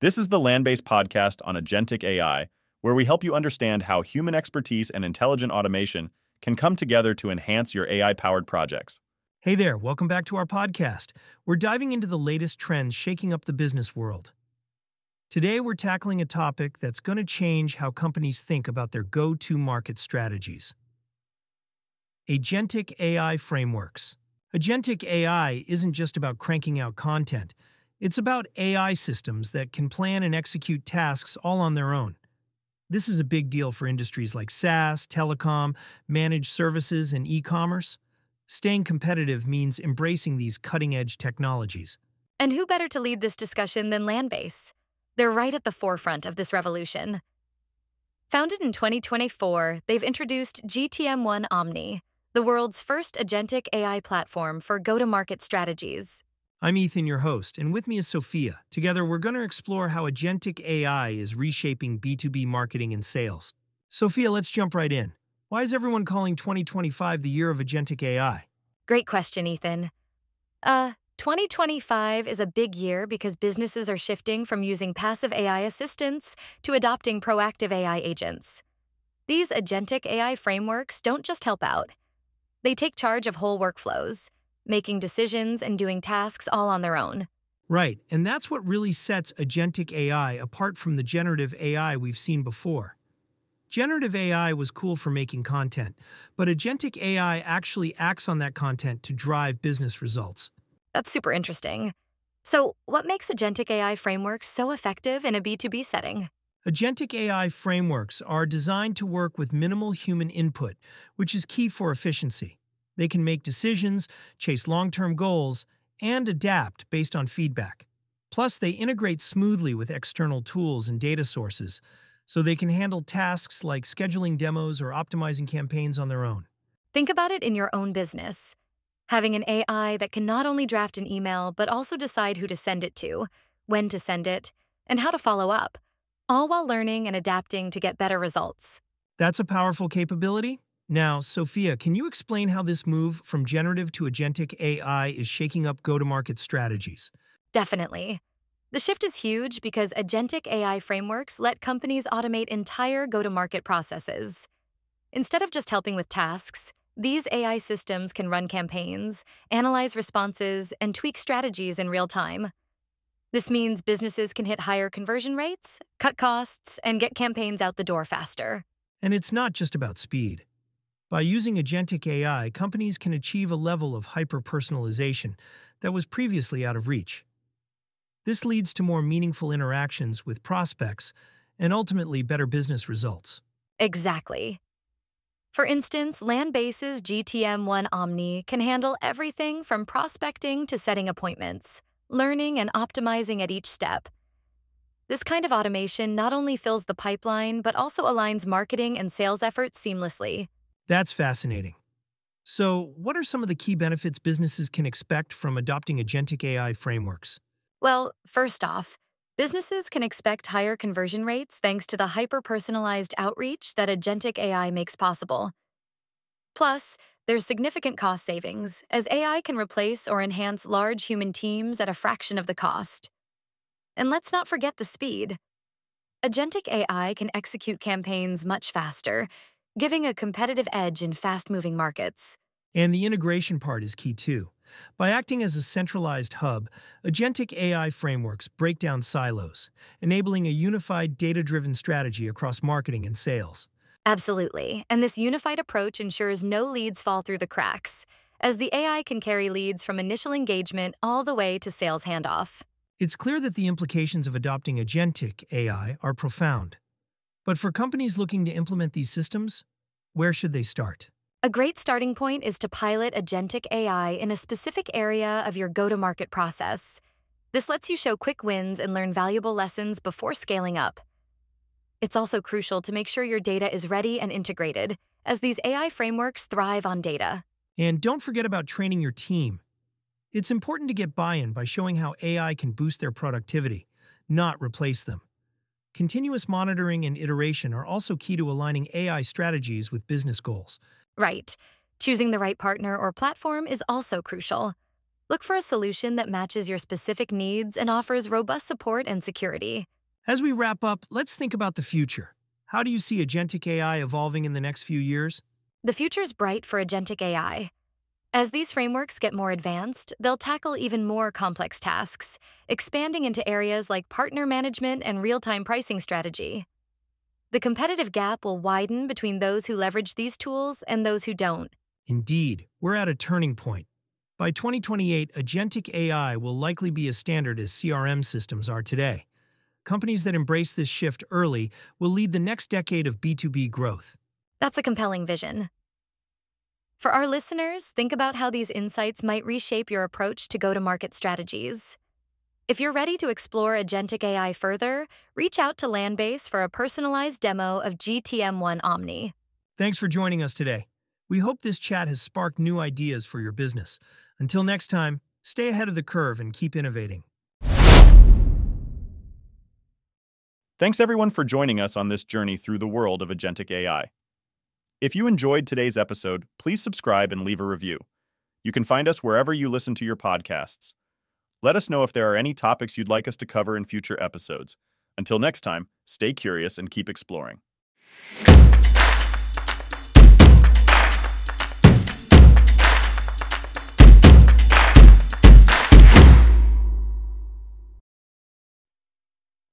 This is the Land-Based podcast on agentic AI, where we help you understand how human expertise and intelligent automation can come together to enhance your AI-powered projects. Hey there, welcome back to our podcast. We're diving into the latest trends shaking up the business world. Today, we're tackling a topic that's going to change how companies think about their go-to-market strategies. Agentic AI frameworks. Agentic AI isn't just about cranking out content. It's about AI systems that can plan and execute tasks all on their own. This is a big deal for industries like SaaS, telecom, managed services, and e-commerce. Staying competitive means embracing these cutting-edge technologies. And who better to lead this discussion than Landbase? They're right at the forefront of this revolution. Founded in 2024, they've introduced GTM1 Omni, the world's first agentic AI platform for go-to-market strategies. I'm Ethan, your host, and with me is Sophia. Together, we're going to explore how agentic AI is reshaping B2B marketing and sales. Sophia, let's jump right in. Why is everyone calling 2025 the year of agentic AI? Great question, Ethan. 2025 is a big year because businesses are shifting from using passive AI assistants to adopting proactive AI agents. These agentic AI frameworks don't just help out. They take charge of whole workflows, making decisions and doing tasks all on their own. Right, and that's what really sets agentic AI apart from the generative AI we've seen before. Generative AI was cool for making content, but agentic AI actually acts on that content to drive business results. That's super interesting. So, what makes agentic AI frameworks so effective in a B2B setting? Agentic AI frameworks are designed to work with minimal human input, which is key for efficiency. They can make decisions, chase long-term goals, and adapt based on feedback. Plus, they integrate smoothly with external tools and data sources, so they can handle tasks like scheduling demos or optimizing campaigns on their own. Think about it in your own business. Having an AI that can not only draft an email, but also decide who to send it to, when to send it, and how to follow up, all while learning and adapting to get better results. That's a powerful capability. Now, Sophia, can you explain how this move from generative to agentic AI is shaking up go-to-market strategies? Definitely. The shift is huge because agentic AI frameworks let companies automate entire go-to-market processes. Instead of just helping with tasks, these AI systems can run campaigns, analyze responses, and tweak strategies in real time. This means businesses can hit higher conversion rates, cut costs, and get campaigns out the door faster. And it's not just about speed. By using agentic AI, companies can achieve a level of hyper-personalization that was previously out of reach. This leads to more meaningful interactions with prospects and ultimately better business results. Exactly. For instance, Landbase's GTM1 Omni can handle everything from prospecting to setting appointments, learning and optimizing at each step. This kind of automation not only fills the pipeline, but also aligns marketing and sales efforts seamlessly. That's fascinating. So, what are some of the key benefits businesses can expect from adopting agentic AI frameworks? Well, first off, businesses can expect higher conversion rates thanks to the hyper-personalized outreach that agentic AI makes possible. Plus, there's significant cost savings, as AI can replace or enhance large human teams at a fraction of the cost. And let's not forget the speed. Agentic AI can execute campaigns much faster, giving a competitive edge in fast-moving markets. And the integration part is key too. By acting as a centralized hub, agentic AI frameworks break down silos, enabling a unified data-driven strategy across marketing and sales. Absolutely, and this unified approach ensures no leads fall through the cracks, as the AI can carry leads from initial engagement all the way to sales handoff. It's clear that the implications of adopting agentic AI are profound. But for companies looking to implement these systems, where should they start? A great starting point is to pilot agentic AI in a specific area of your go-to-market process. This lets you show quick wins and learn valuable lessons before scaling up. It's also crucial to make sure your data is ready and integrated, as these AI frameworks thrive on data. And don't forget about training your team. It's important to get buy-in by showing how AI can boost their productivity, not replace them. Continuous monitoring and iteration are also key to aligning AI strategies with business goals. Right. Choosing the right partner or platform is also crucial. Look for a solution that matches your specific needs and offers robust support and security. As we wrap up, let's think about the future. How do you see agentic AI evolving in the next few years? The future's bright for agentic AI. As these frameworks get more advanced, they'll tackle even more complex tasks, expanding into areas like partner management and real-time pricing strategy. The competitive gap will widen between those who leverage these tools and those who don't. Indeed, we're at a turning point. By 2028, agentic AI will likely be as standard as CRM systems are today. Companies that embrace this shift early will lead the next decade of B2B growth. That's a compelling vision. For our listeners, think about how these insights might reshape your approach to go-to-market strategies. If you're ready to explore agentic AI further, reach out to Landbase for a personalized demo of GTM1 Omni. Thanks for joining us today. We hope this chat has sparked new ideas for your business. Until next time, stay ahead of the curve and keep innovating. Thanks everyone for joining us on this journey through the world of agentic AI. If you enjoyed today's episode, please subscribe and leave a review. You can find us wherever you listen to your podcasts. Let us know if there are any topics you'd like us to cover in future episodes. Until next time, stay curious and keep exploring.